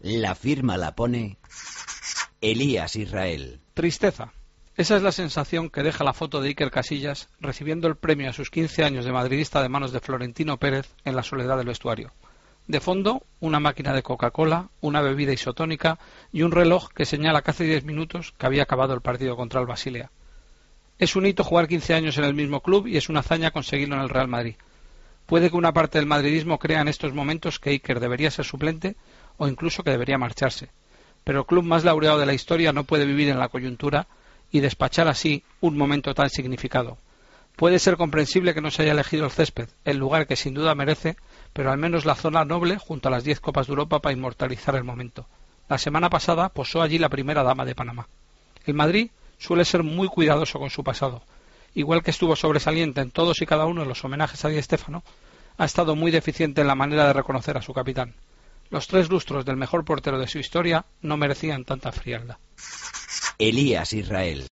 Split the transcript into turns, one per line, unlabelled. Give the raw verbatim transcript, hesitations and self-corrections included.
La firma la pone Elías Israel.
Tristeza. Esa es la sensación que deja la foto de Iker Casillas recibiendo el premio a sus quince años de madridista de manos de Florentino Pérez en la soledad del vestuario. De fondo, una máquina de Coca-Cola, una bebida isotónica y un reloj que señala que hace diez minutos que había acabado el partido contra el Basilea. Es un hito jugar quince años en el mismo club y es una hazaña conseguirlo en el Real Madrid. Puede que una parte del madridismo crea en estos momentos que Iker debería ser suplente o incluso que debería marcharse. Pero el club más laureado de la historia no puede vivir en la coyuntura y despachar así un momento tan significado. Puede ser comprensible que no se haya elegido el césped, el lugar que sin duda merece, pero al menos la zona noble junto a las diez Copas de Europa para inmortalizar el momento. La semana pasada posó allí la primera dama de Panamá. El Madrid suele ser muy cuidadoso con su pasado. Igual que estuvo sobresaliente en todos y cada uno de los homenajes a Di Stéfano, ha estado muy deficiente en la manera de reconocer a su capitán. Los tres lustros del mejor portero de su historia no merecían tanta frialdad.
Elías Israel.